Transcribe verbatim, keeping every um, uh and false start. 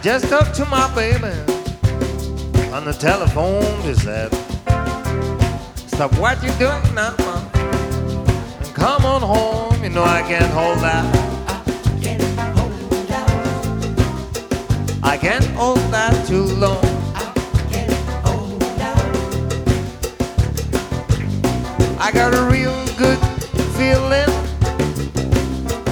just talked to my baby on the telephone. She said, stop what you're doing now, mom, and come on home. You know I can't hold that. I can't hold out. I can't hold that too long. I can't hold out. I got a real good